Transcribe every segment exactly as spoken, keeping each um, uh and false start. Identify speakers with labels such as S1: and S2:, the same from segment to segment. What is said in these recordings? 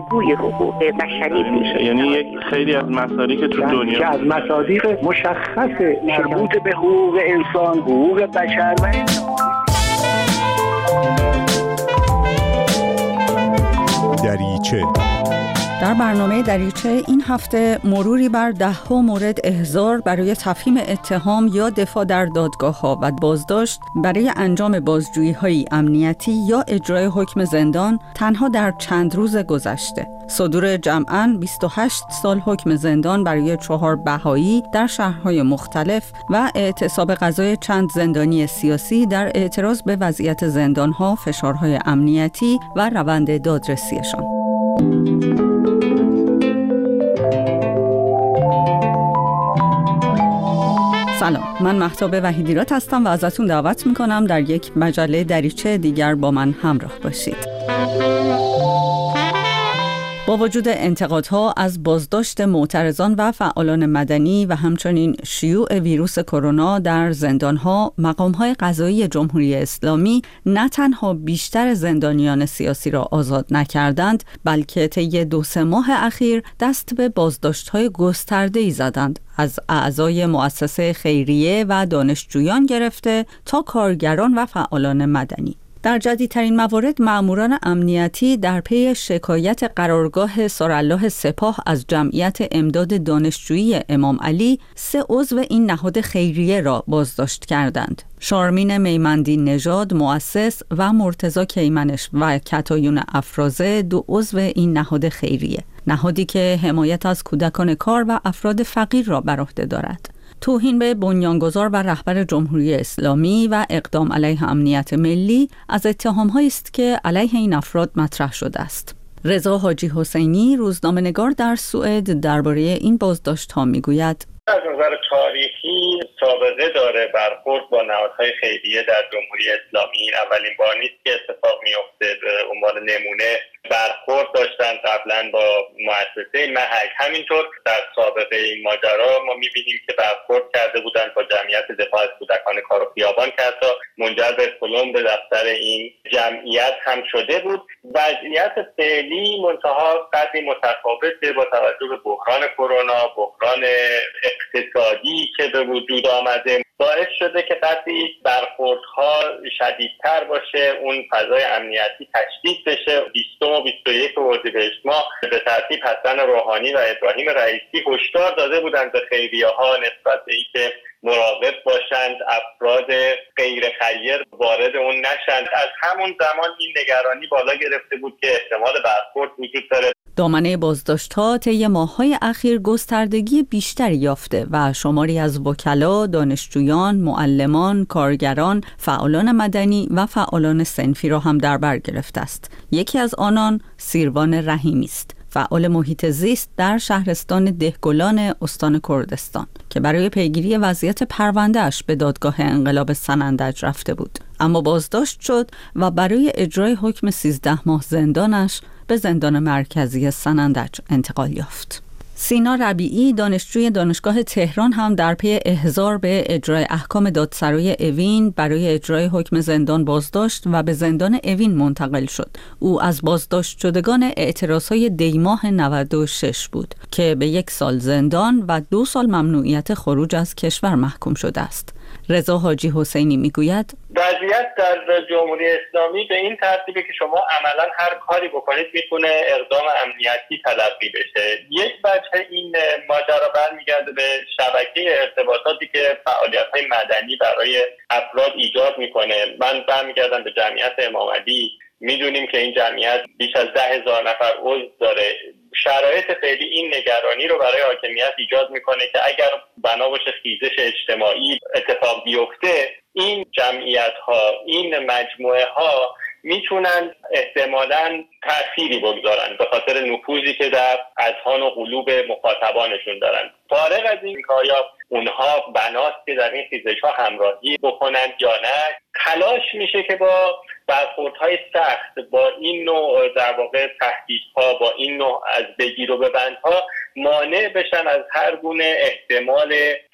S1: الگوی حقوق بشری بود.
S2: یعنی یک خیلی از مصادیق تو دنیا
S3: که از مصادیق مشخص مربوط به حقوق انسان، حقوق بشر و
S4: دریچه.
S5: در برنامه دریچه این هفته مروری بر ده‌ها مورد احضار برای تفهیم اتهام یا دفاع در دادگاه‌ها و بازداشت برای انجام بازجویی‌های امنیتی یا اجرای حکم زندان تنها در چند روز گذشته. صدور جمعاً بیست و هشت سال حکم زندان برای چهار بهایی در شهرهای مختلف و اعتصاب قضای چند زندانی سیاسی در اعتراض به وضعیت زندان‌ها، فشارهای امنیتی و روند دادرسیشان. سلام، من مهتاب وحیدیراد هستم و ازتون دعوت میکنم در یک مجله دریچه دیگر با من همراه باشید. با وجود انتقادها از بازداشت معترضان و فعالان مدنی و همچنین شیوع ویروس کرونا در زندانها، مقام‌های قضایی جمهوری اسلامی نه تنها بیشتر زندانیان سیاسی را آزاد نکردند، بلکه طی دو سه ماه اخیر دست به بازداشت‌های گسترده‌ای زدند، از اعضای مؤسسه خیریه و دانشجویان گرفته تا کارگران و فعالان مدنی. در جدیدترین موارد مأموران امنیتی در پی شکایت قرارگاه سرالله سپاه از جمعیت امداد دانشجویی امام علی سه عضو این نهاد خیریه را بازداشت کردند. شارمین میمندی نژاد مؤسس و مرتضی کیمنش و کتایون افرازه دو عضو این نهاد خیریه، نهادی که حمایت از کودکان کار و افراد فقیر را بر عهده دارد. توهین به بنیانگذار و رهبر جمهوری اسلامی و اقدام علیه امنیت ملی از اتهام‌هایی است که علیه این افراد مطرح شده است. رضا حاجی حسینی، روزنامه‌نگار در سوئد، درباره این بازداشت‌ها می‌گوید:
S6: از نظر تاریخی سابقه داره برخورد با نهادهای خیریه در جمهوری اسلامی. اولین بار نیست که اتفاق میفته. به عنوان نمونه برخورد داشتن قبلا با مؤسسه محک. همینطور در سابقه این ماجرا ما میبینیم که برخورد کرده بودند با جمعیت دفاع از کودکان کار و خیابان که حتی منجر به پلم به دفتر این جمعیت هم شده بود. وضعیت فعلی منتها قدری متفاوته با توجه به بحران کرونا، بحران اقتصادی که به وجود آمده، باعث شده که قدری برخوردها شدیدتر باشه، اون فضای امنیتی تشدید بشه. بیستم و بیست و یک اردیبهشت ماه به ترتیب حسن روحانی و ابراهیم رئیسی هشدار داده بودند به خیریه‌ها نسبت به اینکه مراقب باشند افراد غیر خیر وارد اون نشند. از همون زمان این نگرانی بالا گرفته بود که احتمال برخورد وجود داره.
S5: دامنه بازداشت‌ها طی ماه‌های اخیر گستردگی بیشتری یافته و شماری از وکلا، دانشجویان، معلمان، کارگران، فعالان مدنی و فعالان صنفی را هم در بر گرفته است. یکی از آنان سیروان رحیمی است، فعال محیط زیست در شهرستان دهگلان استان کردستان که برای پیگیری وضعیت پرونده‌اش به دادگاه انقلاب سنندج رفته بود، اما بازداشت شد و برای اجرای حکم سیزده ماه زندانش به زندان مرکزی سنندج انتقال یافت. سینا ربیعی، دانشجوی دانشگاه تهران، هم در پی احضار به اجرای احکام دادسرای اوین برای اجرای حکم زندان بازداشت و به زندان اوین منتقل شد. او از بازداشت شدگان اعتراضهای دیماه نود و شش بود که به یک سال زندان و دو سال ممنوعیت خروج از کشور محکوم شده است. رضا حاجی حسینی میگوید:
S6: وضعیت در جمهوری اسلامی به این ترتیبه که شما عملا هر کاری بکنید میتونه اقدام امنیتی تلقی بشه. یک وجه این ماجرا برمیگرده به شبکه ارتباطاتی که فعالیت‌های مدنی برای افراد ایجاد میکنه. من برمیگردم به جمعیت امام علی. میدونیم که این جمعیت بیش از ده هزار نفر عضو داره. شرایط فعلی این نگرانی رو برای حاکمیت ایجاد میکنه که اگر بنا باشه خیزش اجتماعی اتفاق بیفته، این جمعیت ها، این مجموعه ها میتونن احتمالاً تأثیری بگذارن به خاطر نفوذی که در اذهان و قلوب مخاطبانشون دارن. فارغ از این که آیا اونها بناست که در این خیزش ها همراهی بکنند یا نه، تلاش میشه که با برخوردهای سخت، با این نوع در واقع تهدیدها، با این نوع از بگیر و ببندها مانع بشن از هر گونه احتمال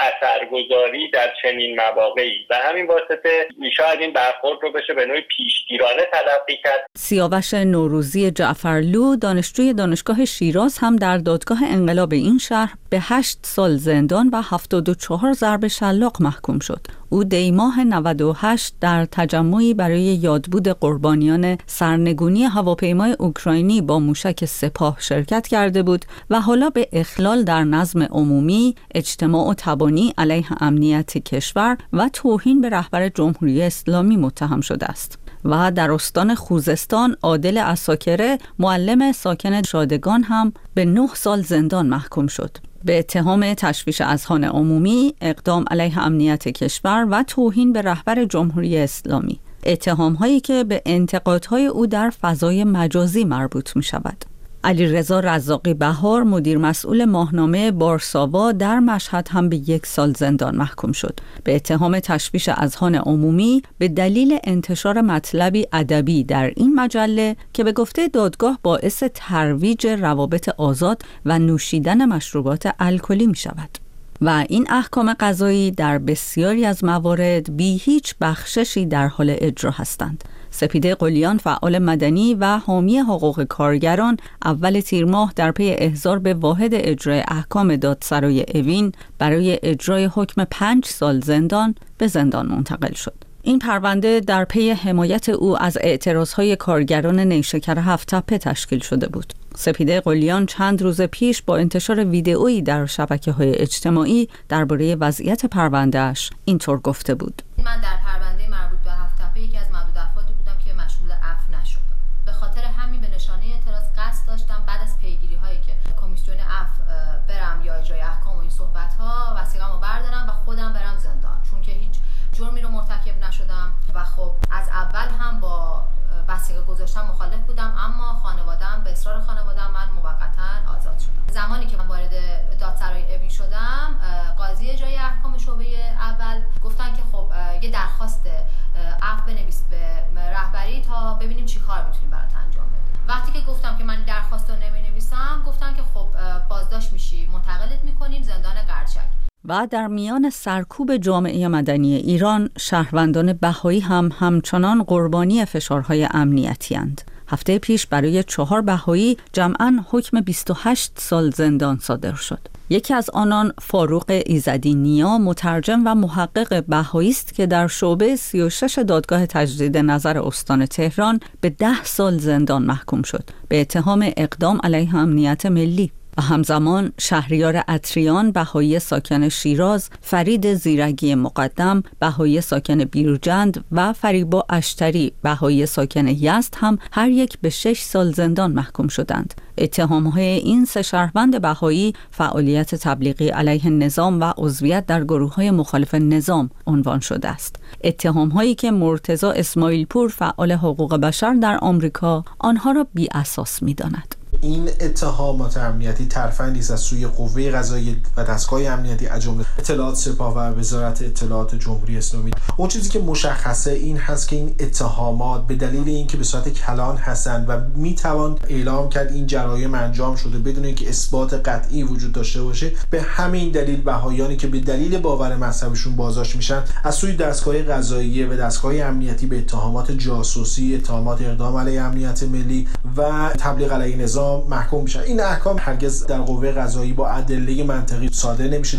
S6: اثرگذاری در چنین مواقعی و همین واسطه شاید این برخورد رو بشه به نوعی پیشگیرانه تلقی کرد.
S5: سیاوش نوروزی جعفرلو دانشجوی دانشگاه شیراز هم در دادگاه انقلاب این شهر به هشت سال زندان و هفتاد و چهار ضرب شلاق محکوم شد. او دی ماه نود و هشت در تجمعی برای یادبود قربانیان سرنگونی هواپیمای اوکراینی با موشک سپاه شرکت کرده بود و حالا به اخلال در نظم عمومی، اجتماع و تبانی علیه امنیت کشور و توهین به رهبر جمهوری اسلامی متهم شده است. و در استان خوزستان عادل عساکره معلم ساکن شادگان هم به نه سال زندان محکوم شد به اتهام تشویش اذهان عمومی، اقدام علیه امنیت کشور و توهین به رهبر جمهوری اسلامی. اتهام هایی که به انتقادهای او در فضای مجازی مربوط می شود. علیرضا رزاقی بهار مدیر مسئول ماهنامه بارساوا در مشهد هم به یک سال زندان محکوم شد به اتهام تشویش اذهان عمومی به دلیل انتشار مطلبی ادبی در این مجله که به گفته دادگاه باعث ترویج روابط آزاد و نوشیدن مشروبات الکلی می شود. و این احکام قضایی در بسیاری از موارد بی هیچ بخششی در حال اجرا هستند. سپیده قلیان فعال مدنی و حامی حقوق کارگران اول تیر ماه در پی احضار به واحد اجرای احکام دادسرای اوین برای اجرای حکم پنج سال زندان به زندان منتقل شد. این پرونده در پی حمایت او از اعتراضهای کارگران نیشکر هفت تپه تشکیل شده بود. سپیده قلیان چند روز پیش با انتشار ویدئویی در شبکه‌های اجتماعی درباره وضعیت پرونده‌اش اینطور گفته بود:
S7: من در پرونده مربوط به هفت تپه یکی از معدود افرادی بودم که مشمول عفو نشدم. به خاطر همین به نشانه اعتراض قصد داشتم بعد از پیگیری‌هایی که کمیسیون عفو برم یا اجرای احکام و این صحبت‌ها وثیقه‌مو بردارم و خودم برم زندان، چون که هیچ جرمی رو مرتکب نشدم و خب از اول هم با وثیقه گذاشتن مخالف بودم، اما خانواده‌ام به اصرار خانواده‌ام من موقتاً آزاد شدم. زمانی که من وارد دادسرای اوین شدم، قاضی اجرای احکام شعبه اول گفتن که خب یه درخواست عفو بنویس به رهبری تا ببینیم چی کار میتونیم برات انجام بدیم. وقتی که گفتم که من درخواست رو نمی‌نویسم، گفتن که خب بازداشت میشی، منتقلت می‌کنیم زندان قرچک.
S5: و در میان سرکوب جامعه مدنی ایران، شهروندان بهایی هم همچنان قربانی فشارهای امنیتی اند. هفته پیش برای چهار بهایی جمعاً حکم بیست و هشت سال زندان صادر شد. یکی از آنان فاروق ایزدی نیا، مترجم و محقق بهایی است که در شعبه سی و شش دادگاه تجدید نظر استان تهران به ده سال زندان محکوم شد به اتهام اقدام علیه امنیت ملی. و همزمان شهریار عطریان بهایی ساکن شیراز، فرید زیرگی مقدم بهایی ساکن بیرجند و فریبا اشتری بهایی ساکن یزد هم هر یک به شش سال زندان محکوم شدند. اتهام‌های این سه شهروند بهایی فعالیت تبلیغی علیه نظام و عضویت در گروه‌های مخالف نظام عنوان شده است. اتهام‌هایی که مرتضی اسماعیل پور فعال حقوق بشر در آمریکا آنها را بی اساس می‌داند.
S8: این اتهامات امنیتی ترفندی است از سوی قوه قضاییه و دستگاه امنیتی از جمله اطلاعات سپاه و وزارت اطلاعات جمهوری اسلامی. اون چیزی که مشخصه این هست که این اتهامات به دلیل اینکه به صورت کلان هستند و میتوان اعلام کرد این جرایم انجام شده بدون اینکه اثبات قطعی وجود داشته باشه، به همین دلیل بهاییانی که به دلیل باور مذهبشون بازداشت میشن از سوی دستگاه قضاییه و دستگاه امنیتی به اتهامات جاسوسی، اتهامات اقدام علیه امنیت ملی و تبلیغ علیه نظام محکوم میشن. این احکام هرگز در قوه قضایی با ادله منطقی صادر نمیشه.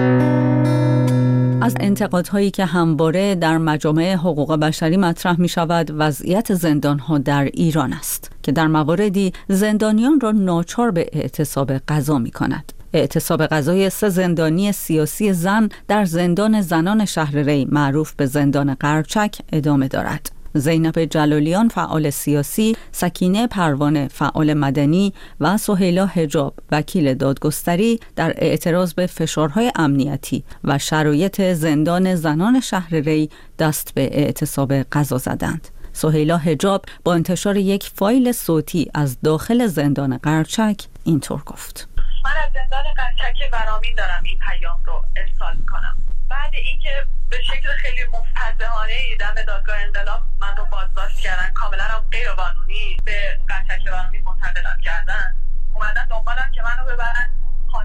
S5: از انتقادهایی که همواره در مجامع حقوق بشری مطرح می شود وضعیت زندانها در ایران است که در مواردی زندانیان را ناچار به اعتصاب قضا می کند. اعتصاب قضای سه زندانی سیاسی زن در زندان زنان شهر ری معروف به زندان قرچک ادامه دارد. زینب جلالیان فعال سیاسی، سکینه پروانه فعال مدنی و سهیلا حجاب وکیل دادگستری در اعتراض به فشارهای امنیتی و شرایط زندان زنان شهر ری دست به اعتصاب قضا زدند. سهیلا حجاب با انتشار یک فایل صوتی از داخل زندان قرچک اینطور گفت:
S9: من از زندان قرچک برامین دارم این پیام رو ارسال می‌کنم. بعد اینکه به شکل خیلی مفتضحانه‌ای دم دادگاه انقلاب من رو بازداشت کردن، کاملا هم غیر قانونی به قرچک برامین منتقلم کردن، اومدن دنبالم که منو ببرن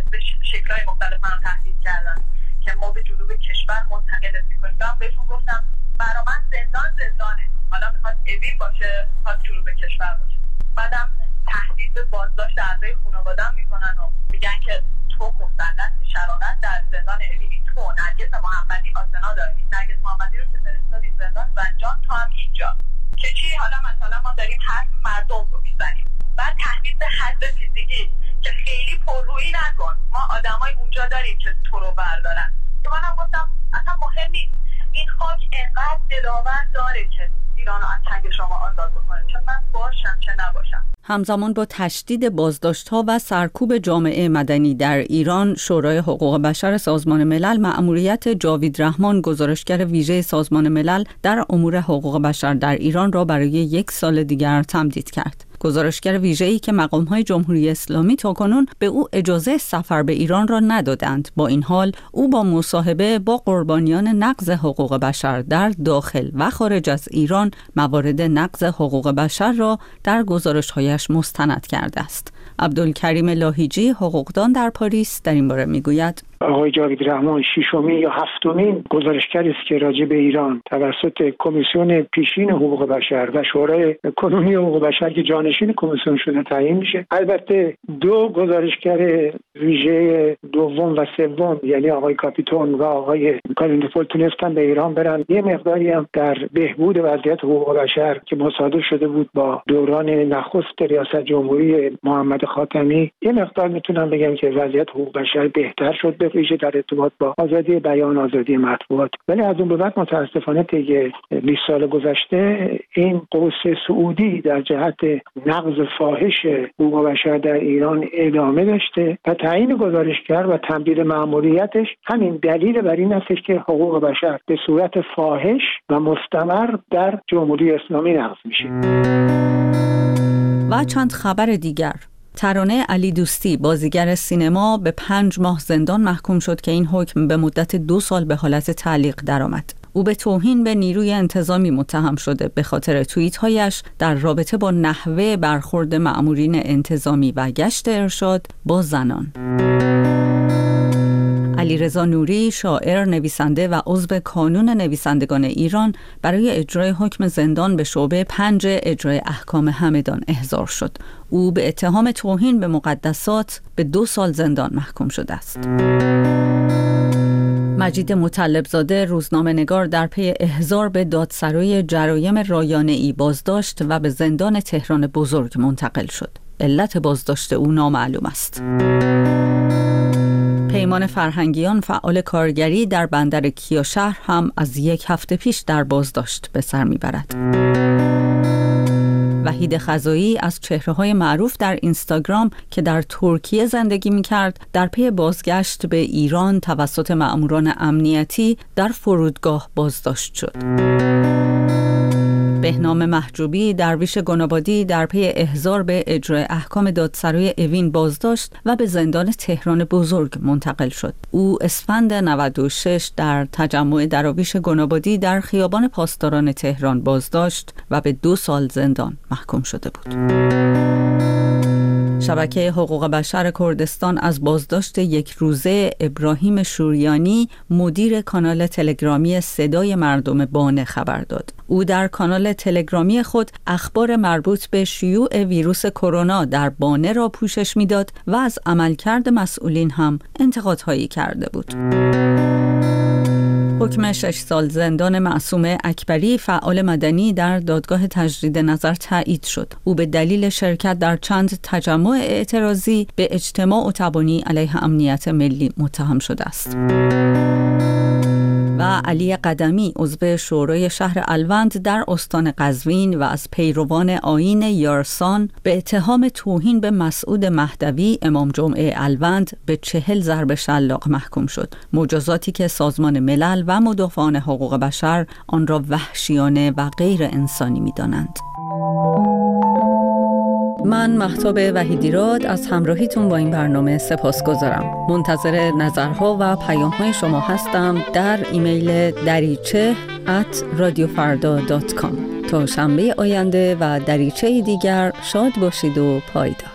S9: به شکل‌های مختلف منو تهدید کردن که ما به جنوب کشور منتقل می‌کنیم. من بهشون گفتم برای من زندان زندانه، حالا میخواد اوین باشه میخواد جنوب کشور باشه. بعدم تهدید به بازداشت اعضای خانواده‌ام میکنن و میگن که تو مسلط شرارت در زندان اوین، تو نرگس محمدی آسنا داری، نرگس محمدی رو که فرستادی زندان زنجان، تو هم اینجا که چی؟ حالا مثلا ما داریم حرف مردم رو میزنیم. بعد تهدید به حد فیزیکی که خیلی پررویی نکن، ما آدمای اونجا داریم که تو رو بردارن. که منم گفتم اصلا مهم نیست، این خاک انقدر دلاور داره که ایران رو از تنگ شما آزاد بکنه، چه من باشم چه نباشم.
S5: همزمان با تشدید بازداشت‌ها و سرکوب جامعه مدنی در ایران، شورای حقوق بشر سازمان ملل مأموریت جاوید رحمان، گزارشگر ویژه سازمان ملل در امور حقوق بشر در ایران را برای یک سال دیگر تمدید کرد. گزارشگر ویژه‌ای که مقام‌های جمهوری اسلامی تاکنون به او اجازه سفر به ایران را ندادند، با این حال او با مصاحبه با قربانیان نقض حقوق بشر در داخل و خارج از ایران موارد نقض حقوق بشر را در گزارش‌هایش مستند کرده است. عبدالکریم لاهیجی، حقوقدان در پاریس، در این باره میگوید:
S10: آقای جاوید رحمان ششمین یا هفتمین گزارشگری است که راجع به ایران توسط کمیسیون پیشین حقوق بشر و شورای کنونی حقوق بشر که جانشین کمیسیون شده تعیین میشه. البته دو گزارشگر ویژه دوم و سوم، یعنی آقای کاپیتون و آقای کالینفول، تونستن به ایران برن. یه مقداری هم در بهبود وضعیت حقوق بشر که مصادف شده بود با دوران نخست ریاست جمهوری محمد خاتمی، یه مقدار میتونم بگم که وضعیت حقوق بشر بهتر شد، به ویژه در ارتباط با آزادی بیان، آزادی مطبوعات. ولی از اون به بعد متاسفانه طی بیست سال گذشته این قوس سعودی در جهت نقض فاحش حقوق بشر در ایران ادامه داشته و تعیین گزارشگر و تمدید مأموریتش همین دلیل بر این است که حقوق بشر به صورت فاحش و مستمر در جمهوری اسلامی نقض میشه.
S5: و چند خبر دیگر: ترانه علی دوستی، بازیگر سینما، به پنج ماه زندان محکوم شد که این حکم به مدت دو سال به حالت تعلیق درآمد. او به توهین به نیروی انتظامی متهم شده به خاطر توییت‌هایش در رابطه با نحوه برخورد مأمورین انتظامی و گشت ارشاد با زنان. علیرضا نوری، شاعر، نویسنده و عضو کانون نویسندگان ایران، برای اجرای حکم زندان به شعبه پنج اجرای احکام همدان احضار شد. او به اتهام توهین به مقدسات به دو سال زندان محکوم شده است. مجید مطلبزاده، روزنامه‌نگار، در پی احضار به دادسرای جرایم رایانه‌ای بازداشت و به زندان تهران بزرگ منتقل شد. علت بازداشت او نامعلوم است. پیمان فرهنگیان، فعال کارگری در بندر کیاشهر، هم از یک هفته پیش در بازداشت به سر میبرد. وحید خزایی از چهره‌های معروف در اینستاگرام که در ترکیه زندگی می‌کرد، در پی بازگشت به ایران توسط مأموران امنیتی در فرودگاه بازداشت شد. بهنام محجوبی، درویش گنابادی، در پی احضار به اجرای احکام دادسرای اوین بازداشت و به زندان تهران بزرگ منتقل شد. او اسفند نود و شش در تجمع دراویش گنابادی در خیابان پاسداران تهران بازداشت و به دو سال زندان محکوم شده بود. شبکه حقوق بشر کردستان از بازداشت یک روزه ابراهیم شوریانی، مدیر کانال تلگرامی صدای مردم بانه، خبر داد. او در کانال تلگرامی خود اخبار مربوط به شیوع ویروس کرونا در بانه را پوشش میداد و از عملکرد مسئولین هم انتقادهایی کرده بود. حکم شش سال زندان معصومه اکبری، فعال مدنی، در دادگاه تجدید نظر تایید شد. او به دلیل شرکت در چند تجمع اعتراضی به اجتماع و تبانی علیه امنیت ملی متهم شده است. و علی قدمی، عضو شورای شهر الوند در استان قزوین و از پیروان آیین یارسان، به اتهام توهین به مسعود مهدوی، امام جمعه الوند، به چهل ضرب شلاق محکوم شد. مجازاتی که سازمان ملل و مدافعان حقوق بشر آن را وحشیانه و غیر انسانی می‌دانند. من مهتاب وحیدیراد از همراهیتون با این برنامه سپاسگزارم. منتظر نظرها و پیام‌های شما هستم در ایمیل دریچه ات رادیو فردا دات کام. تا شنبه آینده و دریچه دیگر، شاد باشید و پایدار.